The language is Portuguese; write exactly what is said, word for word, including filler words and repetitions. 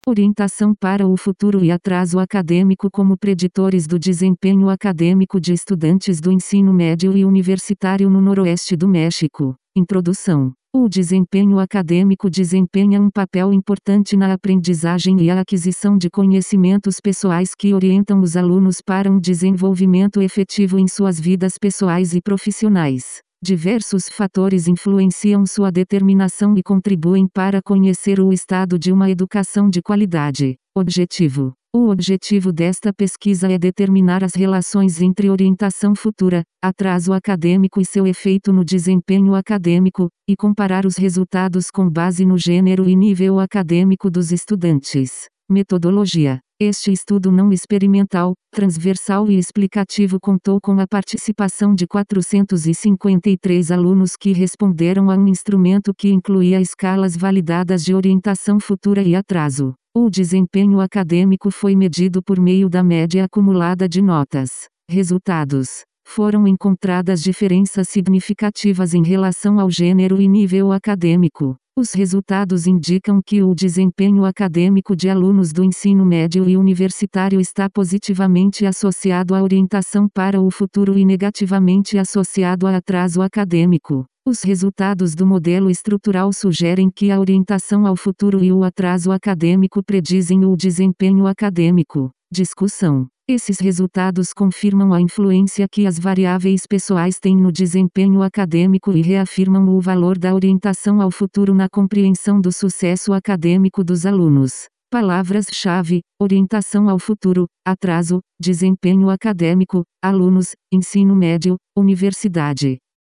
Orientação para o futuro e atraso acadêmico como preditores do desempenho acadêmico de estudantes do ensino médio e universitário no Noroeste do México. Introdução. O desempenho acadêmico desempenha um papel importante na aprendizagem e a aquisição de conhecimentos pessoais que orientam os alunos para um desenvolvimento efetivo em suas vidas pessoais e profissionais. Diversos fatores influenciam sua determinação e contribuem para conhecer o estado de uma educação de qualidade. Objetivo. O objetivo desta pesquisa é determinar as relações entre orientação futura, atraso acadêmico e seu efeito no desempenho acadêmico, e comparar os resultados com base no gênero e nível acadêmico dos estudantes. Metodologia. Este estudo não experimental, transversal e explicativo contou com a participação de quatrocentos e cinquenta e três alunos que responderam a um instrumento que incluía escalas validadas de orientação futura e atraso. O desempenho acadêmico foi medido por meio da média acumulada de notas. Resultados. Foram encontradas diferenças significativas em relação ao gênero e nível acadêmico. Os resultados indicam que o desempenho acadêmico de alunos do ensino médio e universitário está positivamente associado à orientação para o futuro e negativamente associado a atraso acadêmico. Os resultados do modelo estrutural sugerem que a orientação ao futuro e o atraso acadêmico predizem o desempenho acadêmico. Discussão. Esses resultados confirmam a influência que as variáveis pessoais têm no desempenho acadêmico e reafirmam o valor da orientação ao futuro na compreensão do sucesso acadêmico dos alunos. Palavras-chave: orientação ao futuro, atraso, desempenho acadêmico, alunos, ensino médio, universidade.